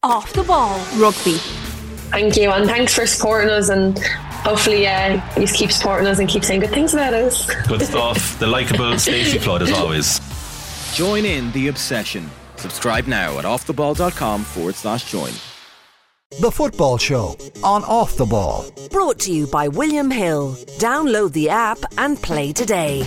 Off the Ball Rugby. Thank you, and thanks for supporting us, and hopefully you keep supporting us and keep saying good things about us. Good stuff. The likeable Stacey Flood as always. Join in the obsession. Subscribe now at offtheball.com/join. The Football Show on Off the Ball. Brought to you by William Hill. Download the app and play today.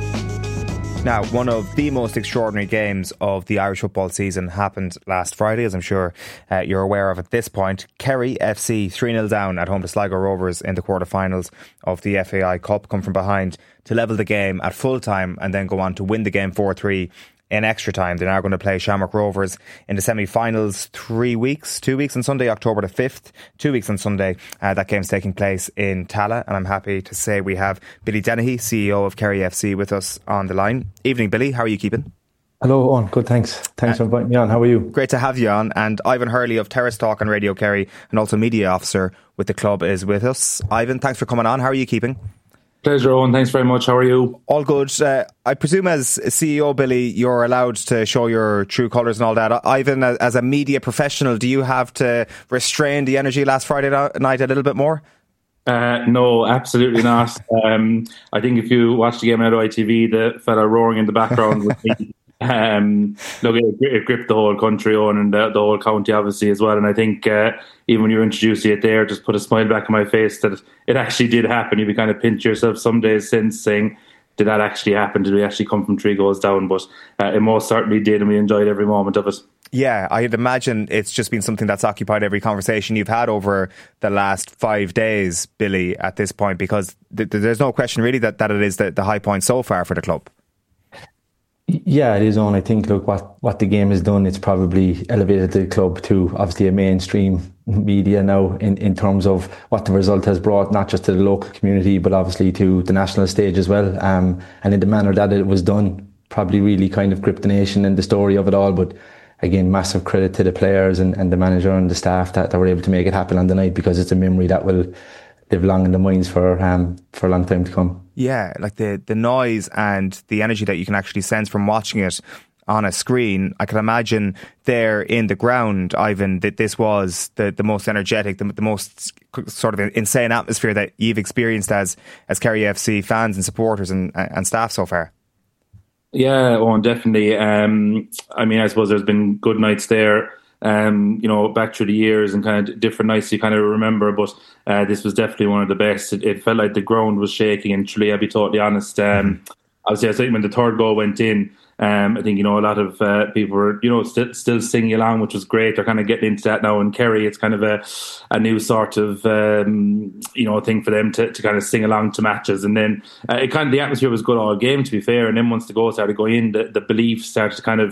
Now, one of the most extraordinary games of the Irish football season happened last Friday, as I'm sure you're aware of at this point. Kerry FC 3-0 down at home to Sligo Rovers in the quarterfinals of the FAI Cup, come from behind to level the game at full time and then go on to win the game 4-3 in extra time. They're now going to play Shamrock Rovers in the semi-finals 2 weeks on Sunday, October the 5th, 2 weeks on Sunday. That game's taking place in Tallaght, and I'm happy to say we have Billy Dennehy, CEO of Kerry FC, with us on the line. Evening, Billy. How are you keeping? Hello, Owen. Good, thanks. Thanks for inviting me on. How are you? Great to have you on. And Ivan Hurley of Terrace Talk on Radio Kerry, and also media officer with the club, is with us. Ivan, thanks for coming on. How are you keeping? Pleasure, Owen. Thanks very much. How are you? All good. I presume as CEO, Billy, you're allowed to show your true colours and all that. Ivan, as a media professional, do you have to restrain the energy last Friday night a little bit more? No, absolutely not. I think if you watch the game on ITV, the fella roaring in the background with me, look, it gripped the whole country on, and the whole county obviously as well. And I think even when you're introducing it there, just put a smile back on my face that it actually did happen. You kind of pinch yourself some days since saying, did that actually happen? Did we actually come from 3 goals down? But it most certainly did, and we enjoyed every moment of it. Yeah, I'd imagine it's just been something that's occupied every conversation you've had over the last 5 days, Billy, at this point, because there's no question really that it is the high point so far for the club. Yeah, it is on. I think, look, what the game has done, it's probably elevated the club to obviously a mainstream media now in terms of what the result has brought, not just to the local community, but obviously to the national stage as well. And in the manner that it was done, probably really kind of gripped the nation and the story of it all. But again, massive credit to the players and the manager and the staff that were able to make it happen on the night, because it's a memory that will live long in the minds for a long time to come. Yeah, like the noise and the energy that you can actually sense from watching it on a screen. I can imagine there in the ground, Ivan, that this was the most energetic, the most sort of insane atmosphere that you've experienced as Kerry FC fans and supporters and staff so far. Yeah, Owen, definitely. I mean, I suppose there's been good nights there, back through the years, and kind of different nights you kind of remember, but this was definitely one of the best. It felt like the ground was shaking, and truly, I'll be totally honest, obviously I think when the third goal went in, I think, a lot of people were, still singing along, which was great. They're kind of getting into that now in Kerry. It's kind of a new sort of, thing for them to kind of sing along to matches. And then the atmosphere was good all game, to be fair. And then once the goal started going in, the belief started to kind of,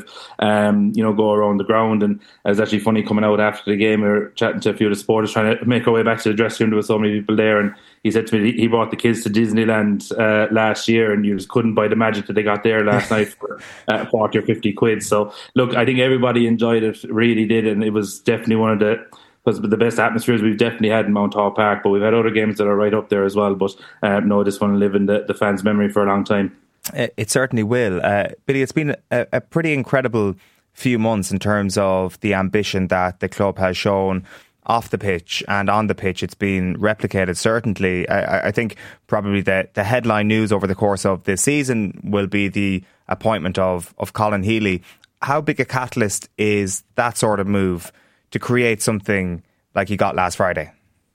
go around the ground. And it was actually funny coming out after the game. We were chatting to a few of the supporters, trying to make our way back to the dressing room. There were so many people there. And he said to me he brought the kids to Disneyland last year, and you just couldn't buy the magic that they got there last night for 40 or 50 quid. So look, I think everybody enjoyed it, really did, and it was definitely one of the best atmospheres we've definitely had in Mount Hall Park. But we've had other games that are right up there as well. But no, this one will live in the fans' memory for a long time. It certainly will. Billy, it's been a pretty incredible few months in terms of the ambition that the club has shown off the pitch and on the pitch. It's been replicated, certainly. I think probably the headline news over the course of this season will be the appointment of Colin Healy. How big a catalyst is that sort of move to create something like you got last Friday?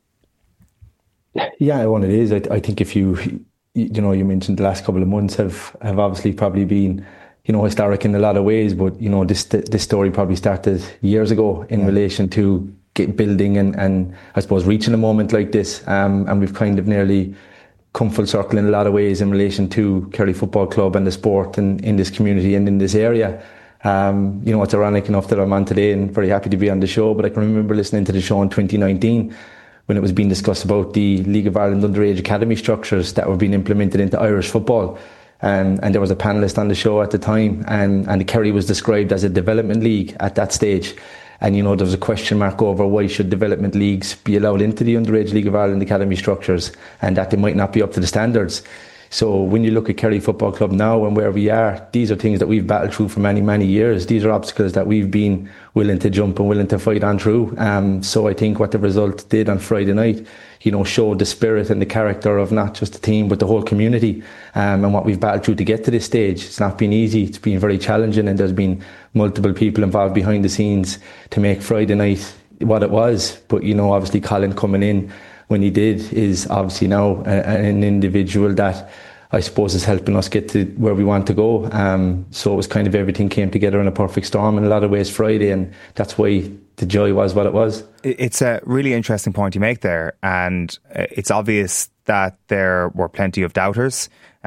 Yeah, one it is. I think if you mentioned the last couple of months have obviously probably been historic in a lot of ways, but this story probably started years ago in relation to building and I suppose reaching a moment like this, and we've kind of nearly come full circle in a lot of ways in relation to Kerry Football Club and the sport and in this community and in this area. It's ironic enough that I'm on today and very happy to be on the show, but I can remember listening to the show in 2019 when it was being discussed about the League of Ireland underage academy structures that were being implemented into Irish football. And there was a panellist on the show at the time, and the Kerry was described as a development league at that stage. And, there was a question mark over why should development leagues be allowed into the Underage League of Ireland academy structures, and that they might not be up to the standards. So when you look at Kerry Football Club now and where we are, these are things that we've battled through for many, many years. These are obstacles that we've been willing to jump and willing to fight on through. So I think what the result did on Friday night, showed the spirit and the character of not just the team but the whole community, and what we've battled through to get to this stage. It's not been easy. It's been very challenging, and there's been multiple people involved behind the scenes to make Friday night what it was. But obviously Colin coming in when he did is obviously now an individual that I suppose is helping us get to where we want to go. So it was kind of everything came together in a perfect storm in a lot of ways Friday, and that's why the joy was what it was. It's a really interesting point you make there, and it's obvious that there were plenty of doubters.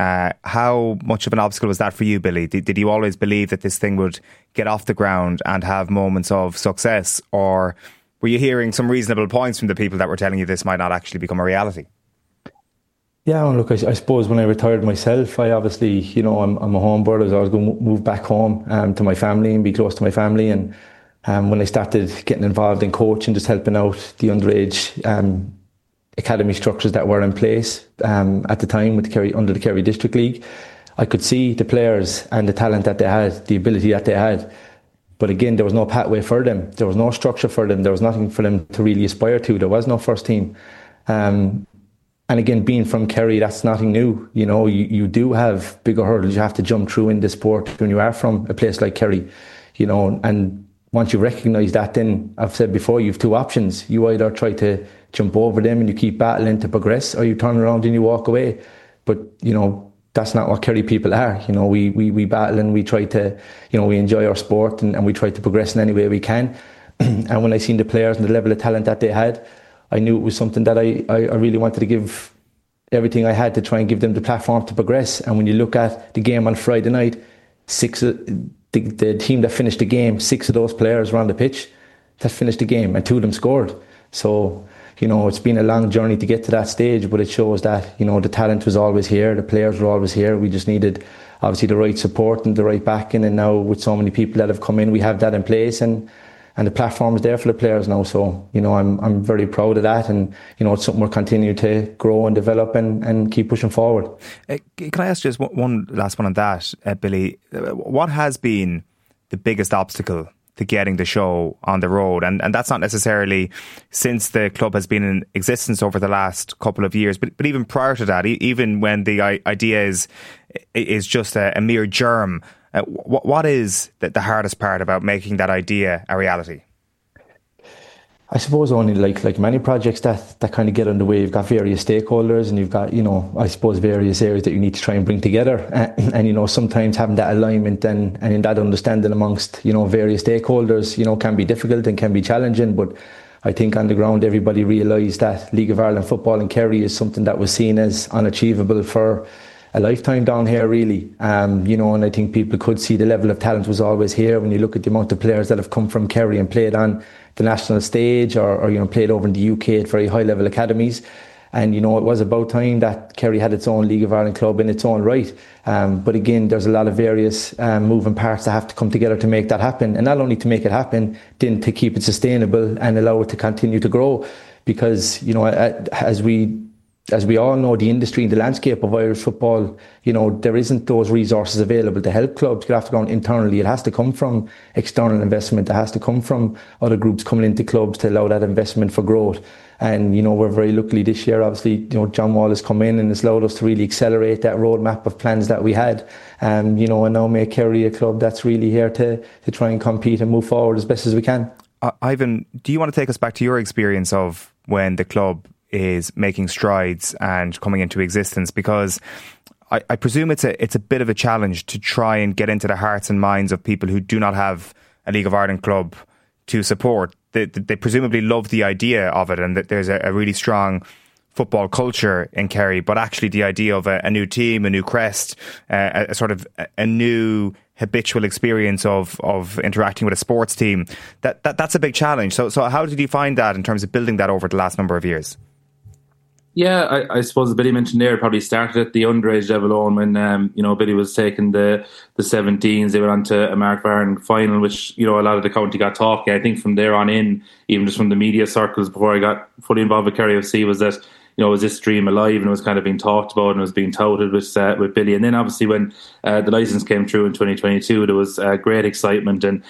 How much of an obstacle was that for you, Billy? Did you always believe that this thing would get off the ground and have moments of success, or were you hearing some reasonable points from the people that were telling you this might not actually become a reality? Yeah, look, I suppose when I retired myself, I obviously, I'm a home bird. I was going to move back home to my family and be close to my family. And when I started getting involved in coaching, just helping out the underage academy structures that were in place at the time with under the Kerry District League, I could see the players and the talent that they had, the ability that they had. But again, there was no pathway for them. There was no structure for them. There was nothing for them to really aspire to. There was no first team. And again, being from Kerry, that's nothing new. You do have bigger hurdles you have to jump through in this sport when you are from a place like Kerry. And once you recognise that, then I've said before, you have two options. You either try to jump over them and you keep battling to progress, or you turn around and you walk away. But, that's not what Kerry people are. We battle and we try to, we enjoy our sport and we try to progress in any way we can. And when I seen the players and the level of talent that they had, I knew it was something that I really wanted to give everything I had to try and give them the platform to progress. And when you look at the game on Friday night, the team that finished the game, 6 of those players were on the pitch that finished the game, and 2 of them scored. So, it's been a long journey to get to that stage, but it shows that, the talent was always here, the players were always here. We just needed, obviously, the right support and the right backing. And now with so many people that have come in, we have that in place, and the platform is there for the players now. So, I'm very proud of that, and, it's something we're continuing to grow and develop and keep pushing forward. Can I ask just one last one on that, Billy? What has been the biggest obstacle to getting the show on the road? And that's not necessarily since the club has been in existence over the last couple of years, but even prior to that, even when the idea is just a mere germ, what is the hardest part about making that idea a reality? I suppose only like many projects that kind of get underway, you've got various stakeholders and you've got, I suppose various areas that you need to try and bring together. And sometimes having that alignment and in that understanding amongst, various stakeholders, can be difficult and can be challenging. But I think on the ground, everybody realised that League of Ireland football in Kerry is something that was seen as unachievable for a lifetime down here, really. And I think people could see the level of talent was always here when you look at the amount of players that have come from Kerry and played on the national stage or played over in the UK at very high level academies. And, it was about time that Kerry had its own League of Ireland club in its own right. But again, there's a lot of various moving parts that have to come together to make that happen. And not only to make it happen, then to keep it sustainable and allow it to continue to grow. Because, as we all know, the industry and the landscape of Irish football, there isn't those resources available to help clubs get off the ground internally. It has to come from external investment. It has to come from other groups coming into clubs to allow that investment for growth. And, we're very lucky this year, obviously, John Wall has come in and has allowed us to really accelerate that roadmap of plans that we had. And now make Kerry a club that's really here to try and compete and move forward as best as we can. Ivan, do you want to take us back to your experience of when the club is making strides and coming into existence? Because I presume it's a bit of a challenge to try and get into the hearts and minds of people who do not have a League of Ireland club to support. They presumably love the idea of it and that there's a really strong football culture in Kerry, but actually the idea of a new team, a new crest, a sort of a new habitual experience of interacting with a sports team, that's a big challenge. So how did you find that in terms of building that over the last number of years? Yeah, I suppose Billy mentioned there, probably started at the underage level on when Billy was taking the 17s. They went on to a Mark Vaughan final, which a lot of the county got talking. I think from there on in, even just from the media circles before I got fully involved with Kerry FC, was that was this dream alive, and it was kind of being talked about and it was being touted with Billy. And then obviously when the licence came through in 2022, there was great excitement, and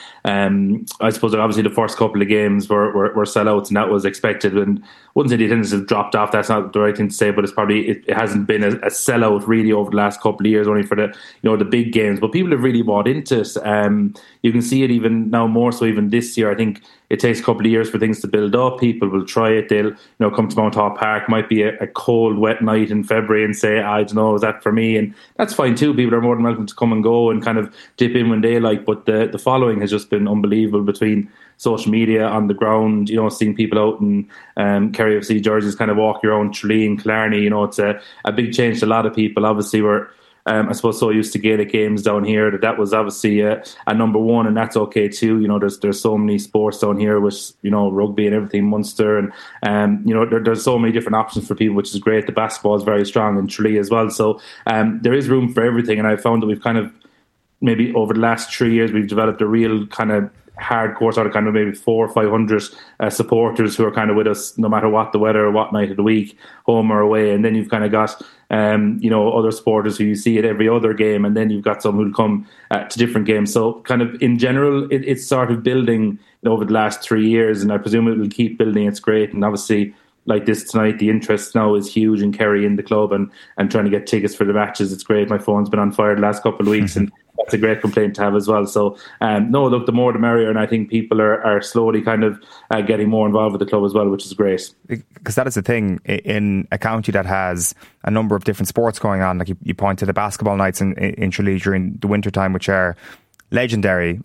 I suppose that obviously the first couple of games were sellouts, and that was expected. And I wouldn't say the attendance has dropped off, that's not the right thing to say, but it's probably it hasn't been a sellout really over the last couple of years, only for the big games. But people have really bought into it. You can see it even now more so even this year. I think it takes a couple of years for things to build up. People will try it. They'll come to Mount Hall Park. Might be a cold, wet night in February and say, I don't know, is that for me? And that's fine too. People are more than welcome to come and go and kind of dip in when they like. But the following has just been unbelievable between social media, on the ground, seeing people out in Kerry FC jerseys kind of walk around Tralee and Killarney. It's a big change to a lot of people. Obviously, we're I suppose so used to Gaelic games down here that was obviously a number one, and that's okay too. There's so many sports down here with rugby and everything, Munster, and there's so many different options for people, which is great. The basketball is very strong in Tralee as well, so there is room for everything. And I found that we've kind of maybe over the last 3 years we've developed a real kind of hardcore sort of kind of maybe 400 or 500 supporters who are kind of with us no matter what the weather or what night of the week, home or away. And then you've kind of got other supporters who you see at every other game, and then you've got some who'll come to different games. So kind of in general it's sort of building over the last 3 years, and I presume it will keep building. It's great. And obviously like this tonight, the interest now is huge in Kerry in the club and trying to get tickets for the matches. It's great. My phone's been on fire the last couple of weeks and that's a great complaint to have as well. So, the more the merrier, and I think people are slowly kind of getting more involved with the club as well, which is great. Because that is the thing, in a county that has a number of different sports going on, like you point to the basketball nights in Tralee during the winter time, which are legendary.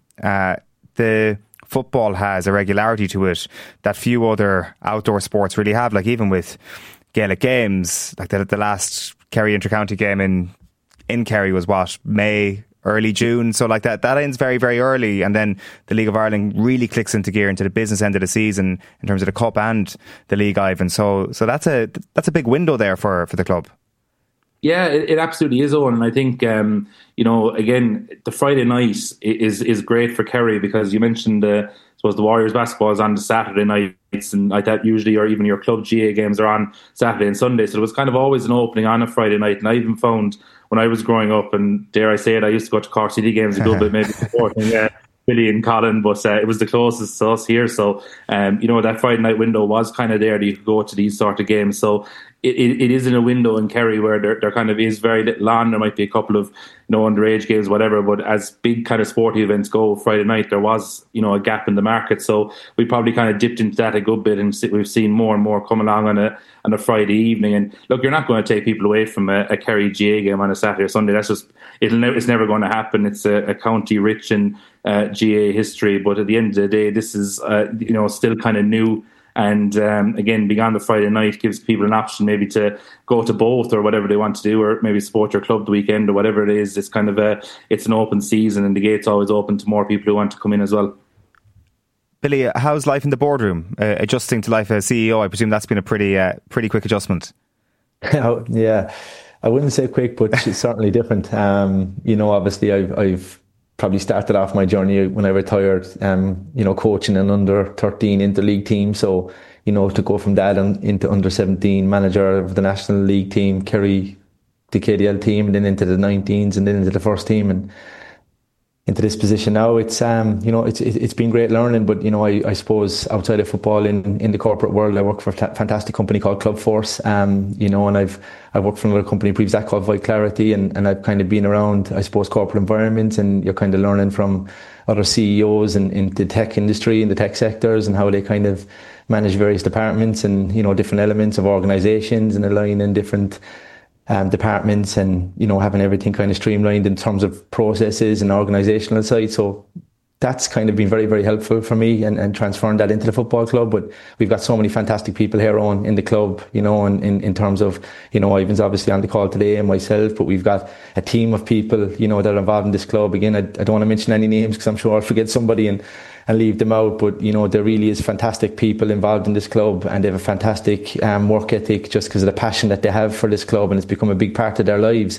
The football has a regularity to it that few other outdoor sports really have. Like even with Gaelic games, like the last Kerry inter-county game in Kerry was May, early June, so like that ends very, very early, and then the League of Ireland really clicks into gear into the business end of the season in terms of the Cup and the League, Ivan. So that's a big window there for the club. Yeah, it absolutely is, Owen. And I think again, the Friday night is great for Kerry, because you mentioned I suppose the Warriors basketball is on the Saturday nights, and like that usually, or even your club GA games are on Saturday and Sunday. So it was kind of always an opening on a Friday night. And I even found when I was growing up, and dare I say it, I used to go to Cork City games a good bit, maybe supporting Billy and Colin, but it was the closest to us here. So, that Friday night window was kind of there that you could go to these sort of games. So it is in a window in Kerry where there kind of is very little on. There might be a couple of underage games, whatever, but as big kind of sporting events go, Friday night there was a gap in the market. So we probably kind of dipped into that a good bit, and we've seen more and more come along on a Friday evening. And look, you're not going to take people away from a Kerry GA game on a Saturday or Sunday. That's just it's never going to happen. It's a county rich in GA history, but at the end of the day, this is still kind of new. And again, being on the Friday night gives people an option maybe to go to both or whatever they want to do, or maybe support your club the weekend or whatever it is. It's kind of it's an open season, and the gate's always open to more people who want to come in as well. Billy, how's life in the boardroom? Adjusting to life as CEO, I presume that's been a pretty quick adjustment. Yeah, I wouldn't say quick, but it's certainly different. Obviously I've probably started off my journey when I retired, coaching an under 13 interleague team. So, to go from that into under 17 manager of the National League team, Kerry, the KDL team, and then into the 19s and then into the first team and into this position now. It's it's been great learning, but I suppose outside of football in the corporate world, I work for a fantastic company called Club Force, and I've worked for another company previous that called Voight Clarity, and I've kind of been around, I suppose, corporate environments, and you're kind of learning from other CEOs in the tech industry, in the tech sectors, and how they kind of manage various departments and different elements of organisations and aligning different departments, and having everything kind of streamlined in terms of processes and organisational side. So that's kind of been very, very helpful for me, and transferring that into the football club. But we've got so many fantastic people here on in the club, and in terms of, Ivan's obviously on the call today and myself, but we've got a team of people, that are involved in this club. Again, I don't want to mention any names because I'm sure I'll forget somebody and leave them out, but there really is fantastic people involved in this club, and they have a fantastic work ethic just because of the passion that they have for this club, and it's become a big part of their lives.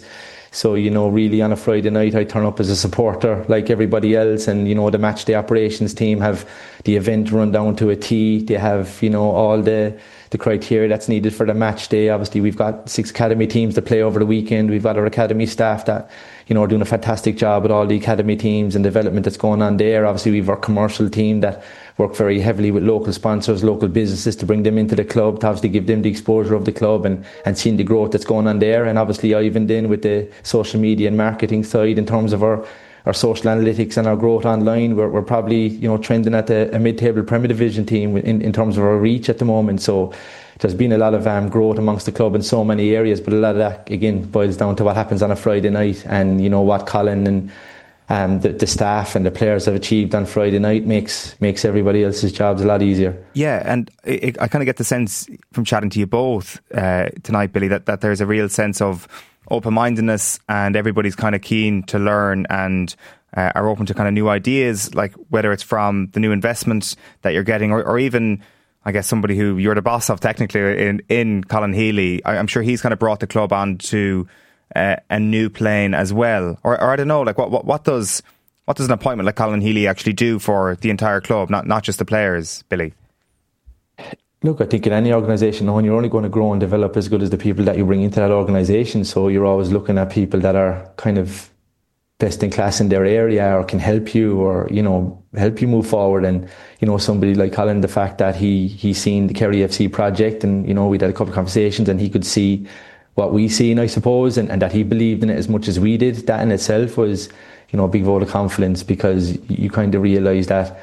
So, really on a Friday night, I turn up as a supporter like everybody else. And, the match day operations team have the event run down to a T. They have, all the criteria that's needed for the match day. Obviously, we've got 6 academy teams to play over the weekend. We've got our academy staff that, are doing a fantastic job with all the academy teams and development that's going on there. Obviously, we've our commercial team that work very heavily with local sponsors, local businesses to bring them into the club, to obviously give them the exposure of the club and seeing the growth that's going on there. And obviously, Ivan then with the social media and marketing side in terms of our social analytics and our growth online, we're probably trending at a mid-table Premier Division team in terms of our reach at the moment. So there's been a lot of growth amongst the club in so many areas, but a lot of that again boils down to what happens on a Friday night, and what Colin and the staff and the players have achieved on Friday night makes everybody else's jobs a lot easier. Yeah, and I kind of get the sense from chatting to you both tonight, Billy, that there's a real sense of open-mindedness, and everybody's kind of keen to learn and are open to kind of new ideas, like whether it's from the new investment that you're getting or even, I guess, somebody who you're the boss of technically in Colin Healy. I'm sure he's kind of brought the club onto a new plane as well. Or I don't know, like what does an appointment like Colin Healy actually do for the entire club, not just the players, Billy? Look, I think in any organisation, you're only going to grow and develop as good as the people that you bring into that organisation. So you're always looking at people that are kind of best in class in their area, or can help you, or help you move forward. And somebody like Colin, the fact that he's seen the Kerry FC project, and we'd had a couple of conversations, and he could see what we seen, I suppose, and that he believed in it as much as we did. That in itself was a big vote of confidence, because you kind of realise that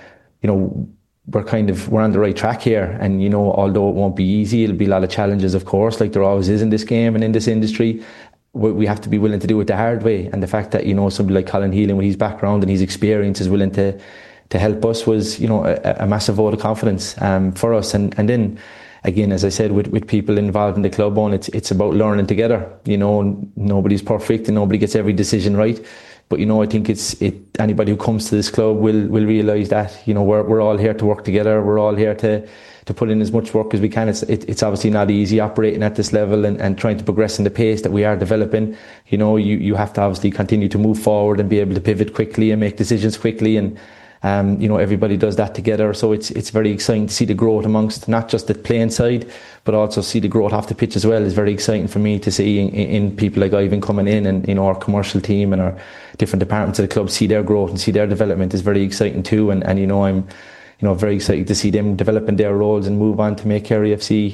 we're on the right track here. And although it won't be easy, it'll be a lot of challenges, of course, like there always is in this game and in this industry. We have to be willing to do it the hard way. And the fact that somebody like Colin Healy, with his background and his experience, is willing to help us was a massive vote of confidence for us. And then again, as I said, with people involved in the club, it's about learning together. Nobody's perfect and nobody gets every decision right. But I think anybody who comes to this club will realise that we're all here to work together. We're all here to put in as much work as we can. It's obviously not easy operating at this level and trying to progress in the pace that we are developing. You have to obviously continue to move forward and be able to pivot quickly and make decisions quickly, and everybody does that together. So it's very exciting to see the growth amongst not just the playing side, but also see the growth off the pitch as well. It's very exciting for me to see in people like Ivan coming in, and our commercial team and our different departments of the club see their growth and see their development is very exciting too. And I'm very excited to see them developing their roles and move on to make Kerry FC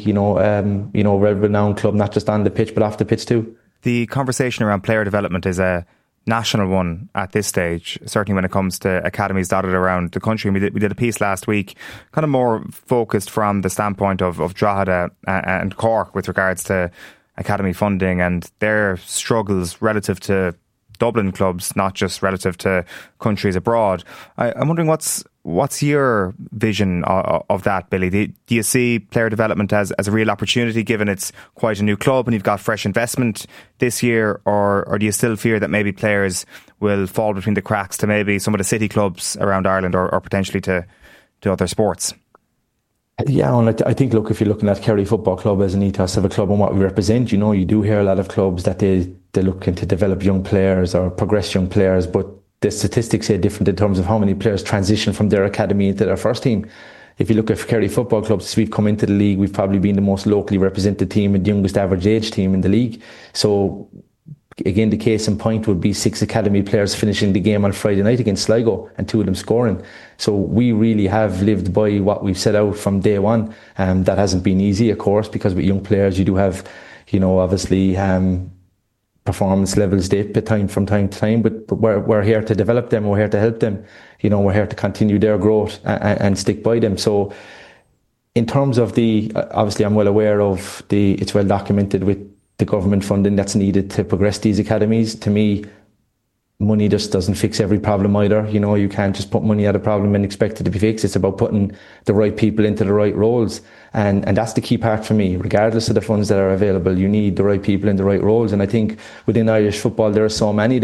a well-renowned club, not just on the pitch but off the pitch too. The conversation around player development is a national one at this stage, certainly when it comes to academies dotted around the country. We did a piece last week, kind of more focused from the standpoint of Drogheda and Cork with regards to academy funding and their struggles relative to Dublin clubs, not just relative to countries abroad. I'm wondering what's your vision of that, Billy? Do you see player development as a real opportunity, given it's quite a new club and you've got fresh investment this year, or do you still fear that maybe players will fall between the cracks to maybe some of the city clubs around Ireland, or potentially to other sports? Yeah, and I think, look, if you're looking at Kerry Football Club as an ethos of a club and what we represent, you do hear a lot of clubs that they're looking to develop young players or progress young players, but the statistics say different in terms of how many players transition from their academy into their first team. If you look at Kerry Football Club, since we've come into the league, we've probably been the most locally represented team and youngest average age team in the league. So again, the case in point would be 6 academy players finishing the game on Friday night against Sligo and 2 of them scoring. So we really have lived by what we've set out from day one. That hasn't been easy, of course, because with young players you do have, obviously performance levels dip from time to time, but we're here to develop them, we're here to help them, we're here to continue their growth and stick by them. So in terms of obviously I'm well aware of it's well documented with the government funding that's needed to progress these academies. To me, money just doesn't fix every problem either. You can't just put money at a problem and expect it to be fixed. It's about putting the right people into the right roles. And that's the key part for me. Regardless of the funds that are available, you need the right people in the right roles. And I think within Irish football, there are so many of them.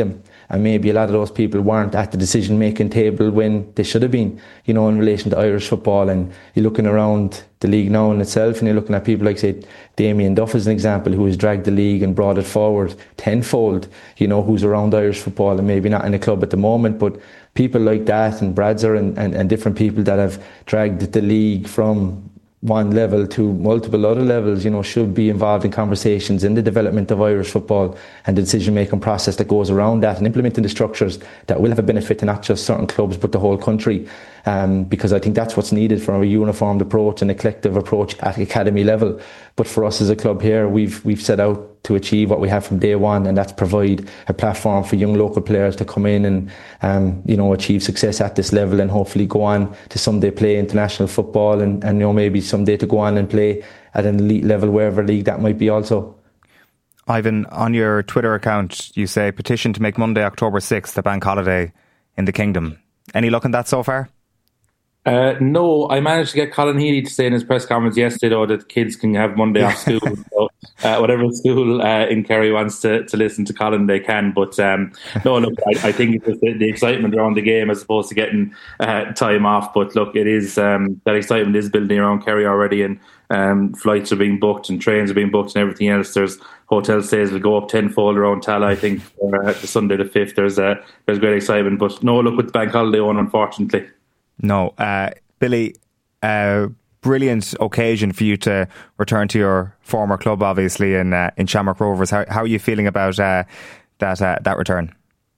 and maybe a lot of those people weren't at the decision-making table when they should have been, you know, in relation to Irish football. And you're looking around the league now in itself, and you're looking at people like, say, Damien Duff as an example, who has dragged the league and brought it forward tenfold, you know, who's around Irish football and maybe not in the club at the moment, but people like that, and Bradzer and different people that have dragged the league from one level to multiple other levels, you know, should be involved in conversations in the development of Irish football and the decision-making process that goes around that, and implementing the structures that will have a benefit to not just certain clubs but the whole country, because I think that's what's needed for a uniformed approach and a collective approach at academy level. But for us as a club here, we've set out to achieve what we have from day one, and that's provide a platform for young local players to come in and you know, achieve success at this level, and hopefully go on to someday play international football, and you know, maybe someday to go on and play at an elite level, wherever league that might be also. Ivan, on your Twitter account, you say petition to make Monday, October 6th a bank holiday in the Kingdom. Any luck in that so far? No, I managed to get Colin Healy to say in his press conference yesterday, though, that kids can have Monday off school. So, whatever school in Kerry wants to listen to Colin, they can. But no, look, I think it's just the excitement around the game as opposed to getting time off. But look, it is that excitement is building around Kerry already, and flights are being booked and trains are being booked and everything else. There's hotel stays will go up tenfold around Tala, I think, for the Sunday the 5th. There's great excitement. But no luck with the bank holiday on, unfortunately. No. Billy, brilliant occasion for you to return to your former club, obviously, in Shamrock Rovers. How are you feeling about that return?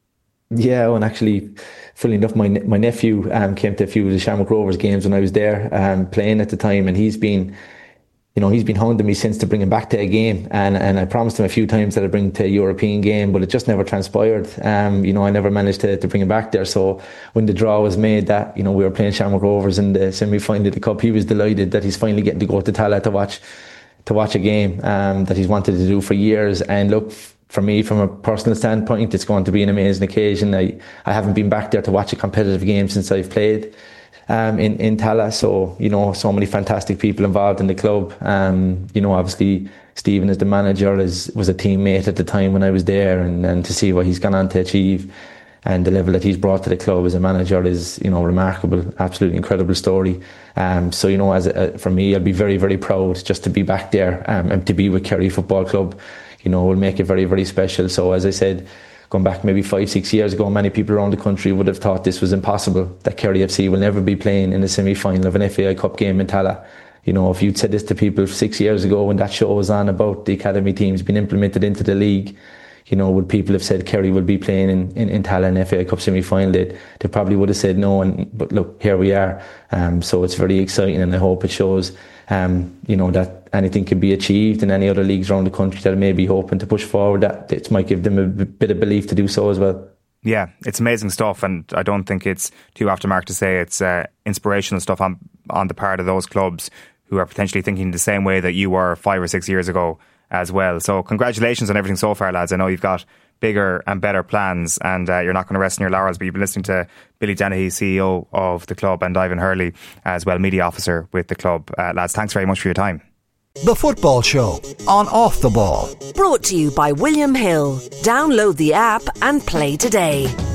Yeah, and actually, funnily enough, my nephew came to a few of the Shamrock Rovers games when I was there playing at the time, and he's been hounding me since to bring him back to a game, and I promised him a few times that I'd bring him to a European game, but it just never transpired. You know, I never managed to bring him back there. So when the draw was made that, you know, we were playing Shamrock Rovers in the semi-final of the Cup, he was delighted that he's finally getting to go to Tala to watch a game that he's wanted to do for years. And look, for me, from a personal standpoint, it's going to be an amazing occasion. I haven't been back there to watch a competitive game since I've played in Tala. So, you know, so many fantastic people involved in the club. You know, obviously Stephen as the manager was a teammate at the time when I was there, and to see what he's gone on to achieve and the level that he's brought to the club as a manager is, you know, remarkable, absolutely incredible story. So, you know, for me, I'll be very, very proud just to be back there and to be with Kerry Football Club. You know, will make it very, very special. So, as I said, going back maybe 5-6 years ago, many people around the country would have thought this was impossible, that Kerry FC will never be playing in the semi-final of an FAI Cup game in Tala. You know, if you'd said this to people 6 years ago when that show was on about the academy teams being implemented into the league, you know, would people have said Kerry will be playing in Tala in FAI Cup semi-final? They probably would have said no, but look, here we are. So it's very exciting, and I hope it shows, you know, that anything can be achieved in any other leagues around the country that may be hoping to push forward, that it might give them a bit of belief to do so as well. Yeah, it's amazing stuff, and I don't think it's too aftermark to say it's inspirational stuff on the part of those clubs who are potentially thinking the same way that you were 5 or 6 years ago as well. So congratulations on everything so far, lads. I know you've got bigger and better plans, and you're not going to rest on your laurels, but you've been listening to Billy Dennehy, CEO of the club, and Ivan Hurley as well, media officer with the club. Lads, thanks very much for your time. The Football Show on Off the Ball. Brought to you by William Hill. Download the app and play today.